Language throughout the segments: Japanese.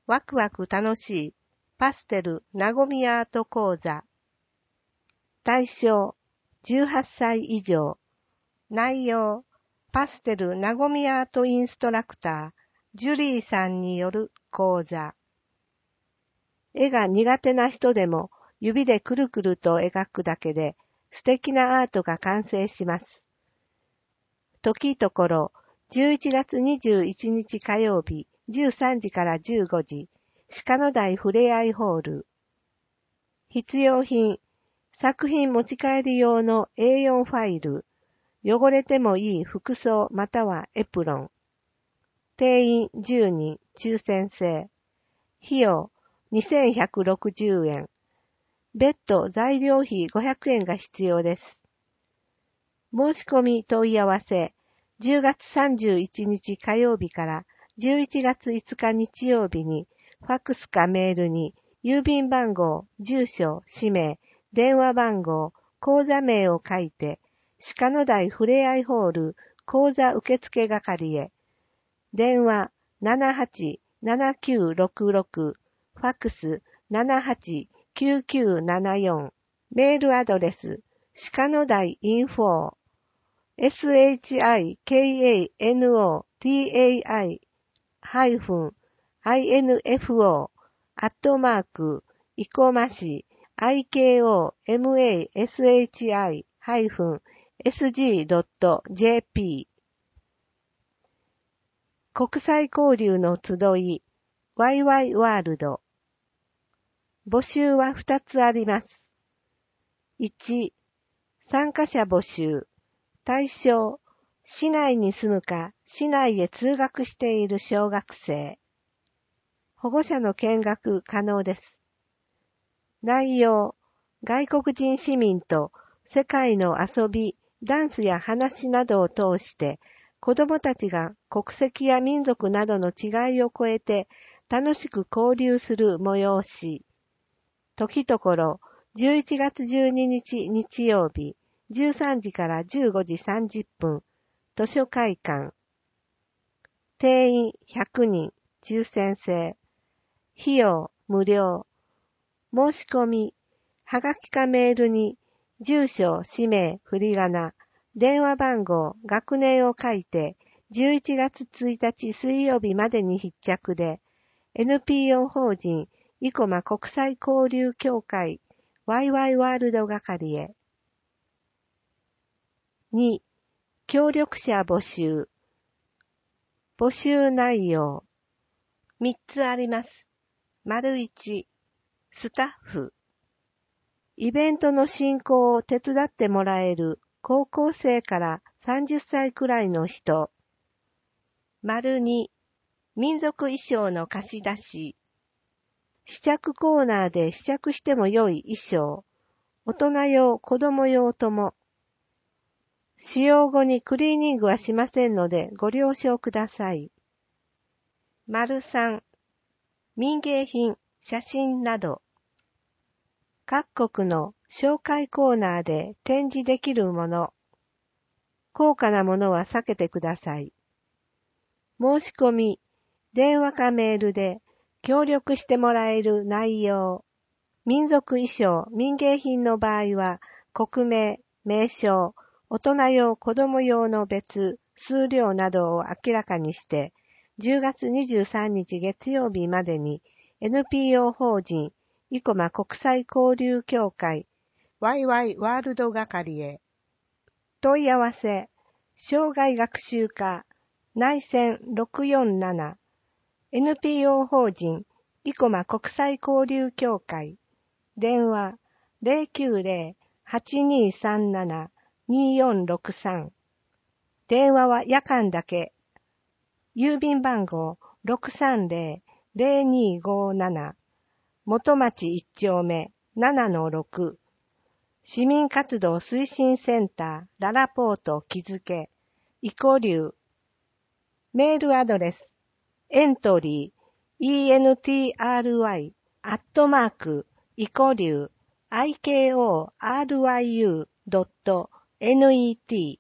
ワクワク楽しいパステルなごみアート講座。対象18歳以上。内容パステルなごみアートインストラクタージュリーさんによる講座。絵が苦手な人でも指でくるくると描くだけで素敵なアートが完成します。時ところ11月21日火曜日13時から15時、鹿野台ふれあいホール。必要品、作品持ち帰り用の A4 ファイル、汚れてもいい服装またはエプロン。定員10人、抽選制。費用2160円。別途材料費500円が必要です。申し込み問い合わせ、10月31日火曜日から11月5日日曜日に、ファックスかメールに、郵便番号、住所、氏名、電話番号、口座名を書いて、鹿野台ふれあいホール口座受付係へ。電話787966、ファックス789974、メールアドレス、鹿野台info、SHIKANOTAI-info、生増IKOMASHI-SG.jp。 国際交流の集い、ワイワイワールド。募集は2つあります。1、参加者募集。対象、市内に住むか、市内へ通学している小学生。保護者の見学可能です。内容、外国人市民と世界の遊び、ダンスや話などを通して、子どもたちが国籍や民族などの違いを超えて楽しく交流する催し。時ところ、11月12日日曜日、13時から15時30分、図書会館。定員100人、抽選制。費用無料。申し込み、はがきかメールに、住所、氏名、振り仮名、電話番号、学年を書いて、11月1日水曜日までに必着で、NPO 法人、生駒国際交流協会、ワイワイワールド係へ。2、協力者募集。募集内容。3つあります。1、スタッフ。イベントの進行を手伝ってもらえる高校生から30歳くらいの人。2、民族衣装の貸し出し。試着コーナーで試着しても良い衣装。大人用、子供用とも。使用後にクリーニングはしませんのでご了承ください。3、民芸品、写真など。各国の紹介コーナーで展示できるもの。高価なものは避けてください。申し込み、電話かメールで協力してもらえる内容。民族衣装、民芸品の場合は、国名、名称、大人用、子供用の別、数量などを明らかにして、10月23日月曜日までに NPO 法人、生駒国際交流協会、ワイワイワールド係へ。問い合わせ、生涯学習課、内線647、NPO 法人、生駒国際交流協会、電話090-8237-2463。電話は夜間だけ。郵便番号630-0257。元町1丁目 7-6。市民活動推進センターララポート木付イコリュー。メールアドレスエントリー entry@ikoryu.net。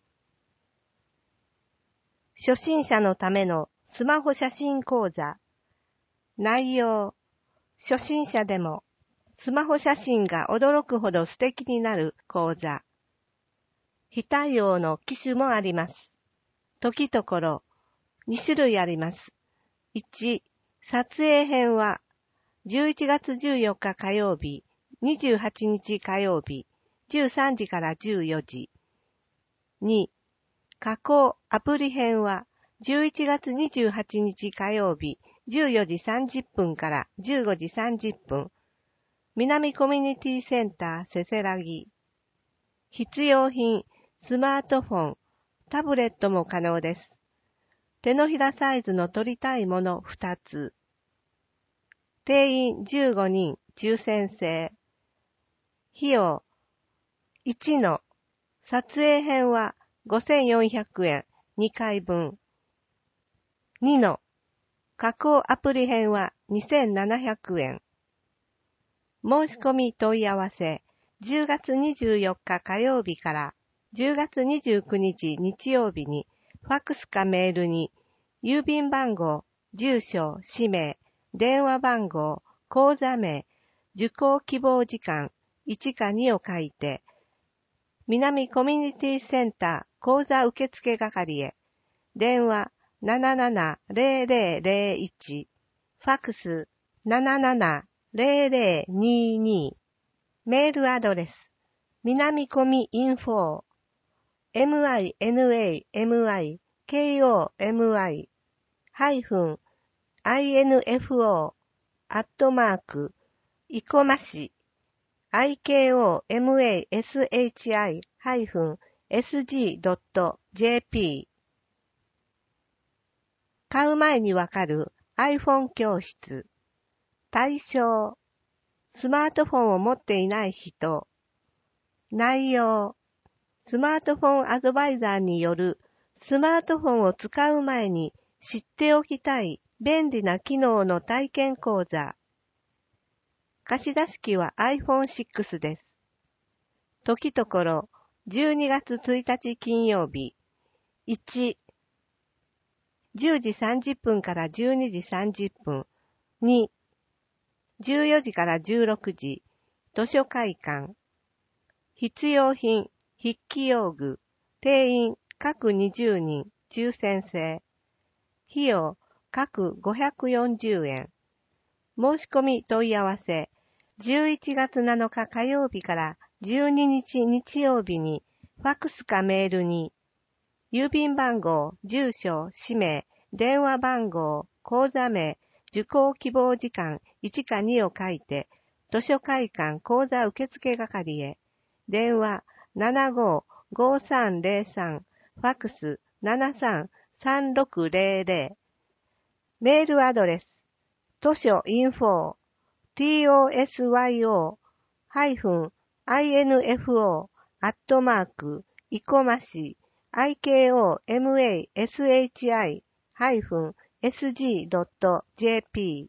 初心者のためのスマホ写真講座。 内容。初心者でもスマホ写真が驚くほど素敵になる講座。非対応の機種もあります。時ところ2種類あります。1、撮影編は11月14日火曜日、28日火曜日、13時から14時。2、加工アプリ編は11月28日火曜日、14時30分から15時30分。南コミュニティセンターせせらぎ。必要品、スマートフォン、タブレットも可能です。手のひらサイズの撮りたいもの2つ。定員15人、抽選制。費用1の撮影編は5400円、2回分。2の加工アプリ編は2700円。申し込み問い合わせ、10月24日火曜日から10月29日日曜日に、ファックスかメールに、郵便番号、住所、氏名、電話番号、口座名、受講希望時間、1か2を書いて、南コミュニティセンター講座受付係へ、電話770001、ファックス770022、メールアドレス、南コミインフォー、minami.komi-info 生駒市 ikomashi-sg.jp 買う前にわかる iPhone 教室。対象、スマートフォンを持っていない人。内容、スマートフォンアドバイザーによるスマートフォンを使う前に知っておきたい便利な機能の体験講座。貸出機は iPhone6 です。時ところ12月1日金曜日。1、10時30分から12時30分。2、14時から16時。図書会館。必要品、筆記用具。定員、各20人。抽選制。費用、各540円。申し込み問い合わせ。11月7日火曜日から12日日曜日に、ファックスかメールに、郵便番号、住所、氏名、電話番号、口座名、受講希望時間1か2を書いて、図書会館講座受付係へ、電話755303、ファックス733600、メールアドレス、図書インフォー、tosyo-info-ikomashi-sg.jp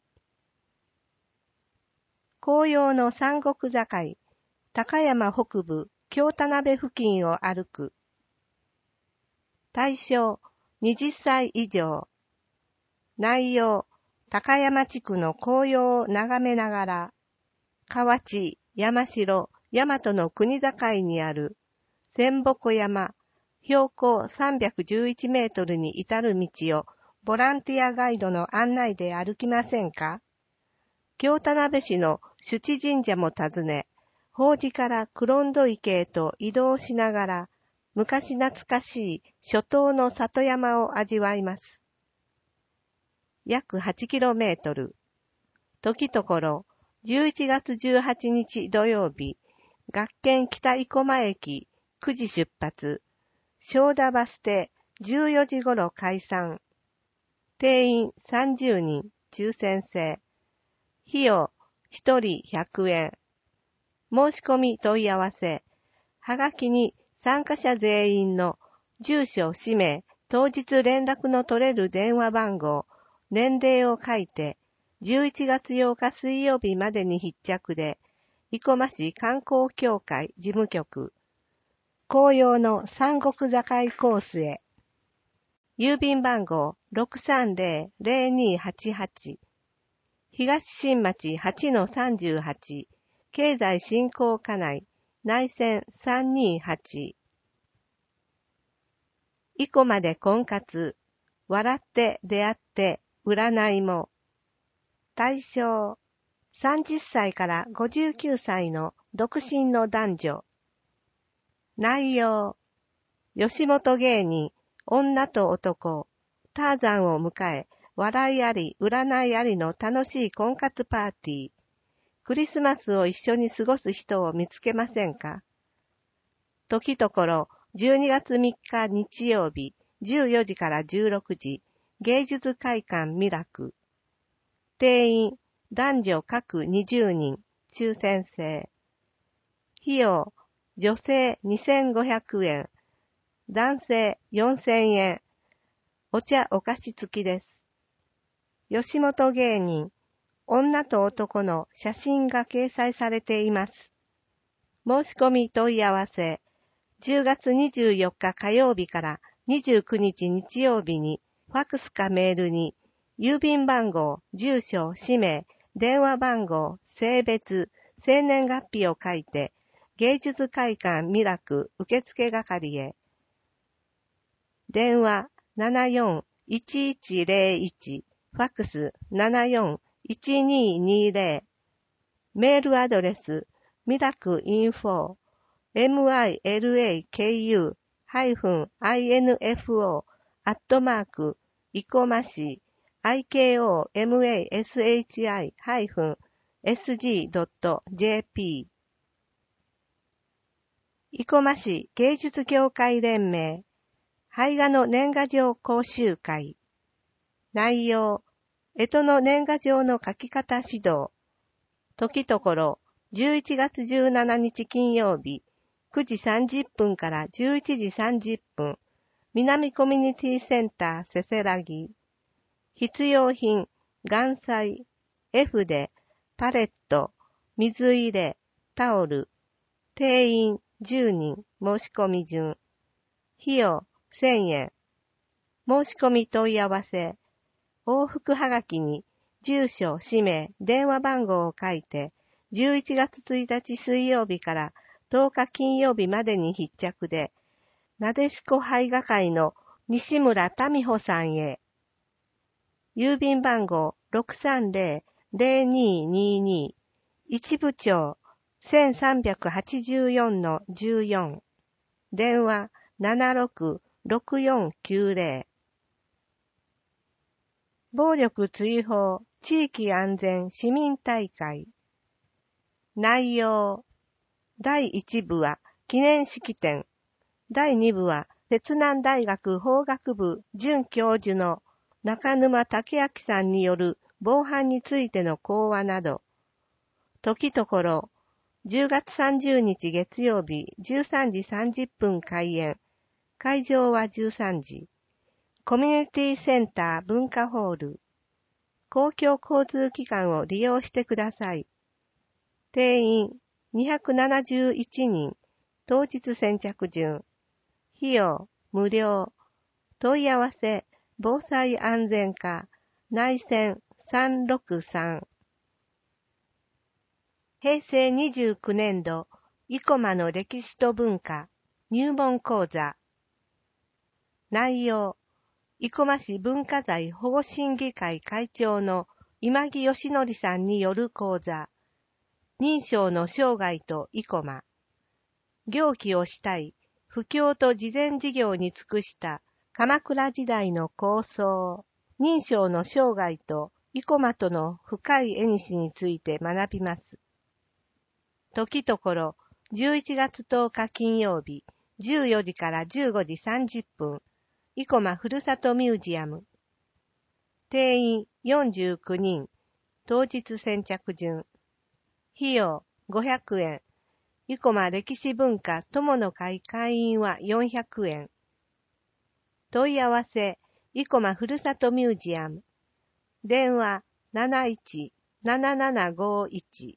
紅葉の山国境、高山北部、京田辺付近を歩く。対象、20歳以上。内容、高山地区の紅葉を眺めながら、河内、山城、大和の国境にある、仙鉾山、標高311メートルに至る道を、ボランティアガイドの案内で歩きませんか？京田辺市の主地神社も訪ね、法事から黒戸池へと移動しながら、昔懐かしい初冬の里山を味わいます。約 8km。時ところ、11月18日土曜日、学研北生駒駅9時出発、正田バス停14時頃開山。定員30人、抽選制。費用1人100円。申し込み問い合わせ。はがきに参加者全員の住所、氏名、当日連絡の取れる電話番号、年齢を書いて、11月8日水曜日までに必着で、生駒市観光協会事務局、紅葉の山国境コースへ。郵便番号 630-0288。 東新町 8-38、経済振興課内、内線328。生駒で婚活、笑って出会って占いも。対象、30歳から59歳の独身の男女。内容、吉本芸人、女と男、ターザンを迎え、笑いあり、占いありの楽しい婚活パーティー。クリスマスを一緒に過ごす人を見つけませんか？時ところ、12月3日日曜日、14時から16時、芸術会館ミラク。定員、男女各20人、抽選制。費用、女性2500円、男性4000円。お茶お菓子付きです。吉本芸人、女と男の写真が掲載されています。申し込み問い合わせ、10月24日火曜日から29日日曜日に、ファックスかメールに、郵便番号、住所、氏名、電話番号、性別、生年月日を書いて、芸術会館ミラク受付係へ。電話74-1101、ファックス74-1220。メールアドレス、ミラクインフォ、milaku-info、生駒市、ikomashi-sg.jp。生駒市芸術協会連盟、絵画の年賀状講習会。内容、干支の年賀状の書き方指導。時ところ、11月17日金曜日、9時30分から11時30分、南コミュニティセンターせせらぎ。必要品、岩彩、絵筆、パレット、水入れ、タオル。定員10人、申し込み順。費用1000円。申し込み問い合わせ。往復はがきに、住所、氏名、電話番号を書いて、11月1日水曜日から10日金曜日までに必着で、なでしこ絵画会の西村民穂さんへ。郵便番号 630-0222、一部長 1384-14。電話766490。暴力追放地域安全市民大会。内容。第1部は記念式典。第2部は摂南大学法学部准教授の中沼武明さんによる防犯についての講話など。時ところ、10月30日月曜日13時30分開演。会場は13時。コミュニティセンター文化ホール。公共交通機関を利用してください。定員271人。当日先着順。費用無料。問い合わせ防災安全課内線363。平成29年度生駒の歴史と文化入門講座。内容。生駒市文化財保護審議会会長の今木義則さんによる講座。認証の生涯と生駒。行基をしたい、布教と慈善事業に尽くした鎌倉時代の構想。認証の生涯と生駒との深い縁について学びます。時ところ、11月10日金曜日、14時から15時30分。生駒ふるさとミュージアム。定員49人。当日先着順。費用500円。生駒歴史文化友の会会員は400円。問い合わせ、生駒ふるさとミュージアム。電話71-7751。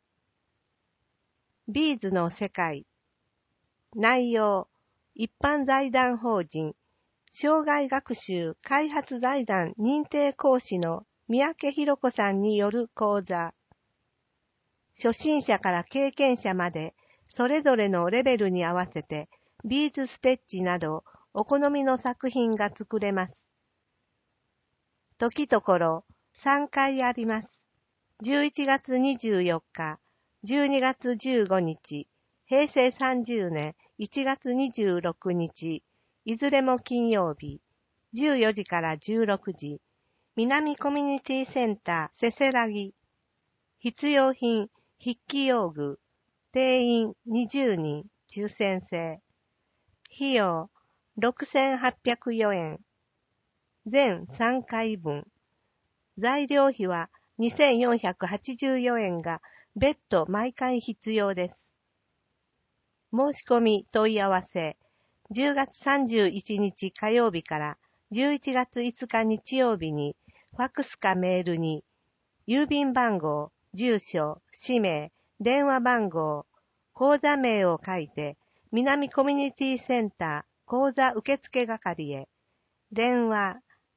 ビーズの世界。内容、一般財団法人、生涯学習開発財団認定講師の三宅博子さんによる講座。初心者から経験者まで、それぞれのレベルに合わせて、ビーズステッチなど、お好みの作品が作れます。時ところ、3回あります。11月24日、12月15日、平成30年1月26日、いずれも金曜日、14時から16時、南コミュニティセンターせせらぎ。必要品、筆記用具、定員20人、抽選制。費用6804円。全3回分。材料費は2484円が別途毎回必要です。申し込み問い合わせ。10月31日火曜日から11月5日日曜日にファクスかメールに郵便番号、住所、氏名、電話番号、口座名を書いて南コミュニティセンター口座受付係へ。電話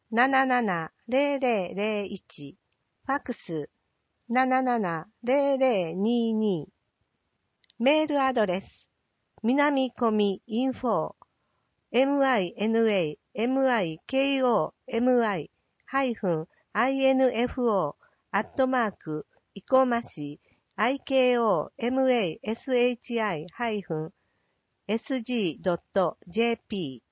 770001、ファクス770022。メールアドレス南コミinfo minamikomi-info生駒市 ikomashi-sg.jp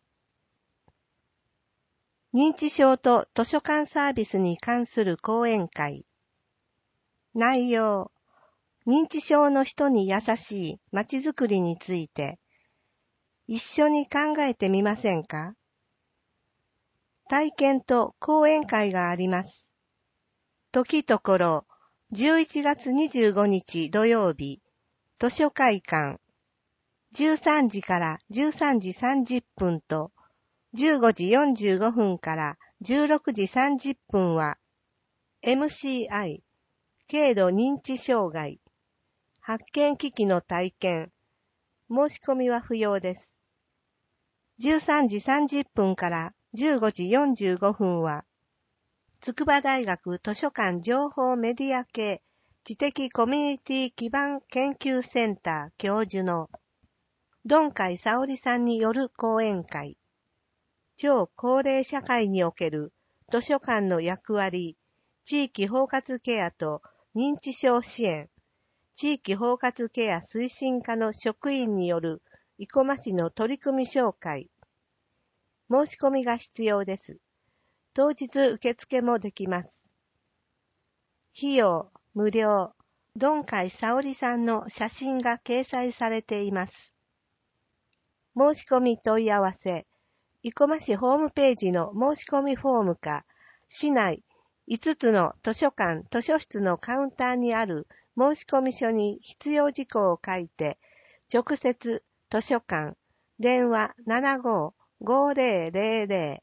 認知症と図書館サービスに関する講演会。内容、認知症の人に優しいまちづくりについて、一緒に考えてみませんか？体験と講演会があります。時ところ、11月25日土曜日、図書会館、13時から13時30分と、15時45分から16時30分は、MCI、軽度認知障害、発見機器の体験、申し込みは不要です。13時30分から15時45分は、筑波大学図書館情報メディア系知的コミュニティ基盤研究センター教授の鈍海沙織さんによる講演会。超高齢社会における図書館の役割、地域包括ケアと認知症支援、地域包括ケア推進課の職員による生駒市の取り組み紹介。申し込みが必要です。当日受付もできます。費用無料。鈍海沙織さんの写真が掲載されています。申し込み問い合わせ。生駒市ホームページの申し込みフォームか、市内5つの図書館・図書室のカウンターにある申し込み書に必要事項を書いて、直接図書館、電話75-5000、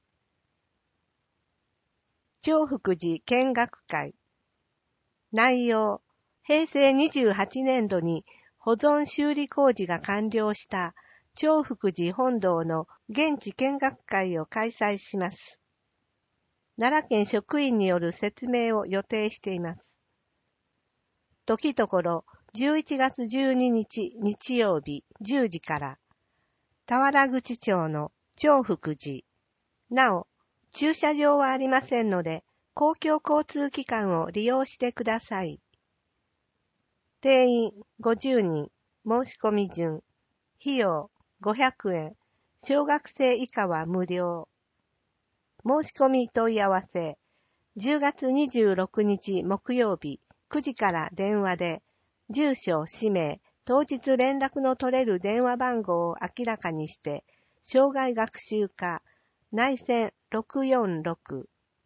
長福寺見学会。内容、平成28年度に保存修理工事が完了した長福寺本堂の現地見学会を開催します。奈良県職員による説明を予定しています。時ところ11月12日日曜日10時から、田原口町の長福寺。なお、駐車場はありませんので、公共交通機関を利用してください。定員50人、申し込み順。費用500円、小学生以下は無料。申し込み問い合わせ。10月26日木曜日9時から電話で、住所、氏名、当日連絡の取れる電話番号を明らかにして、障害学習課、内線646。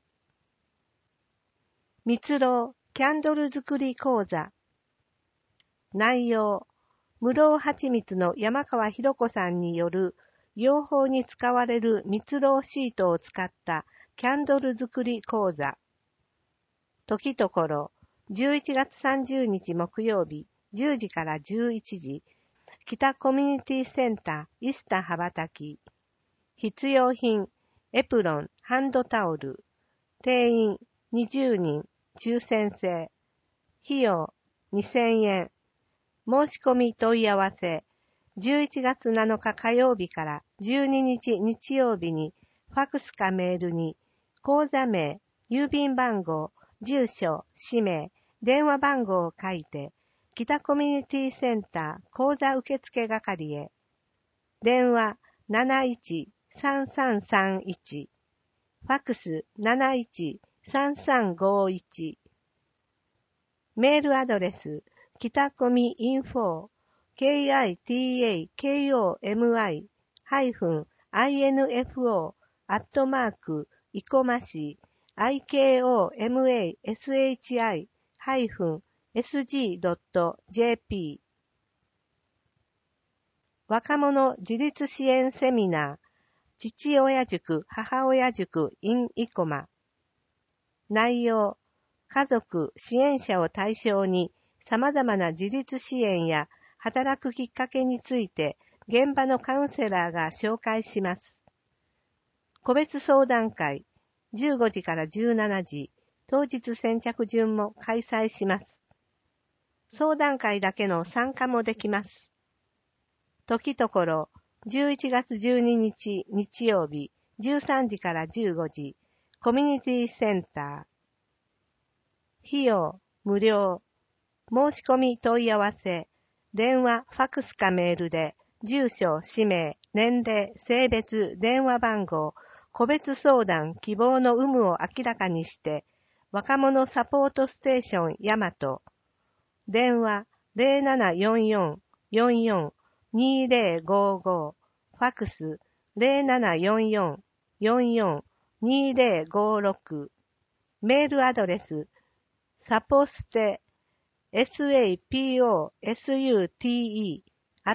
蜜蝋キャンドル作り講座。内容、無蝋蜂蜜の山川博子さんによる養蜂に使われる蜜蝋シートを使ったキャンドル作り講座。時ところ、11月30日木曜日10時から11時、北コミュニティセンターイスタ羽ばたき。必要品、エプロン、ハンドタオル。定員 20人、抽選制。費用2000円。申し込み問い合わせ。11月7日火曜日から12日日曜日に、ファクスかメールに、口座名、郵便番号、住所、氏名、電話番号を書いて、北コミュニティセンター口座受付係へ。電話71-3331。ファクス71-3351。メールアドレス、北コミインフォー、KITAKOMI-info、いこまし、ikomashi-sg.jp。若者自立支援セミナー、父親塾、母親塾 in 生駒。内容、家族、支援者を対象に様々な自立支援や働くきっかけについて現場のカウンセラーが紹介します。個別相談会、15時から17時、当日先着順も開催します。相談会だけの参加もできます。時ところ、11月12日日曜日、13時から15時、コミュニティセンター。費用、無料。申し込み問い合わせ。電話、ファクスかメールで、住所、氏名、年齢、性別、電話番号、個別相談、希望の有無を明らかにして、若者サポートステーション大和。電話0744-44-2055。ファクス0744-44-2056。メールアドレス、サポステ、sapostute、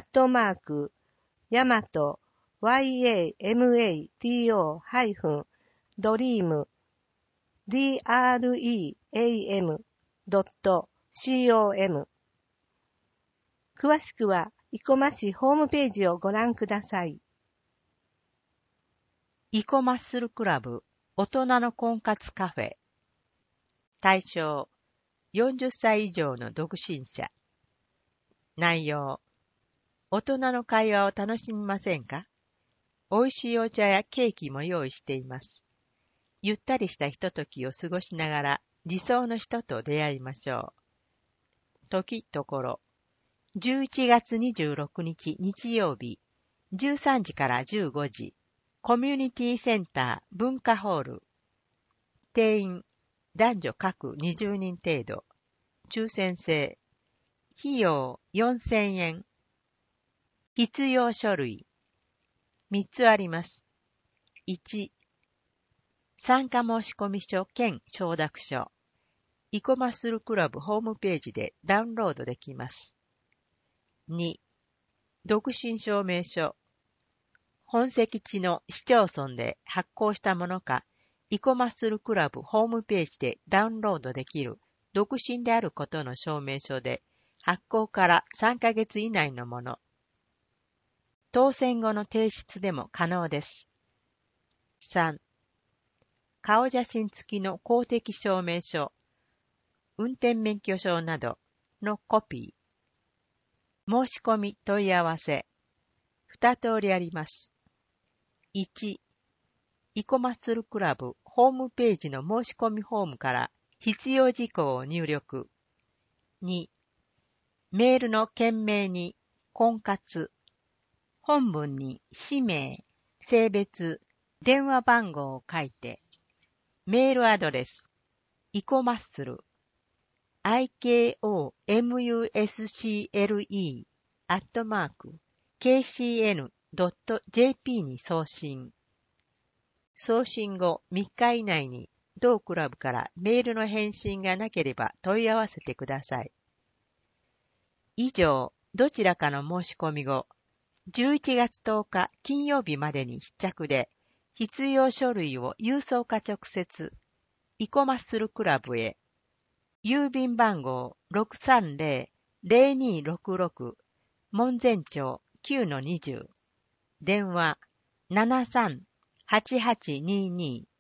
ヤマト、yamato-dream.com。詳しくは、生駒市ホームページをご覧ください。 生駒マッスルクラブ大人の婚活カフェ。対象40歳以上の独身者。内容、大人の会話を楽しみませんか？美味しいお茶やケーキも用意しています。ゆったりしたひとときを過ごしながら理想の人と出会いましょう。時ところ、11月26日日曜日、13時から15時、コミュニティセンター文化ホール。定員、男女各20人程度。抽選制。費用4000円。必要書類。3つあります。1、参加申込書兼承諾書。生駒マッスルクラブホームページでダウンロードできます。2、独身証明書。本籍地の市町村で発行したものか、生駒マッスルクラブホームページでダウンロードできる独身であることの証明書で、発行から3ヶ月以内のもの。当選後の提出でも可能です。3、顔写真付きの公的証明書、運転免許証などのコピー。申し込み問い合わせ。2通りあります。1、生駒マッスルクラブホームページの申し込みフォームから必要事項を入力。2、メールの件名に婚活、本文に氏名、性別、電話番号を書いて、メールアドレス、生駒マッスル、ikomuscle@kcn.jp に送信。送信後3日以内に同クラブからメールの返信がなければ問い合わせてください。以上、どちらかの申し込み後、11月10日金曜日までに必着で、必要書類を郵送か直接、生駒マッスルクラブへ、郵便番号 630-0266 門前町 9-20 電話 73-8822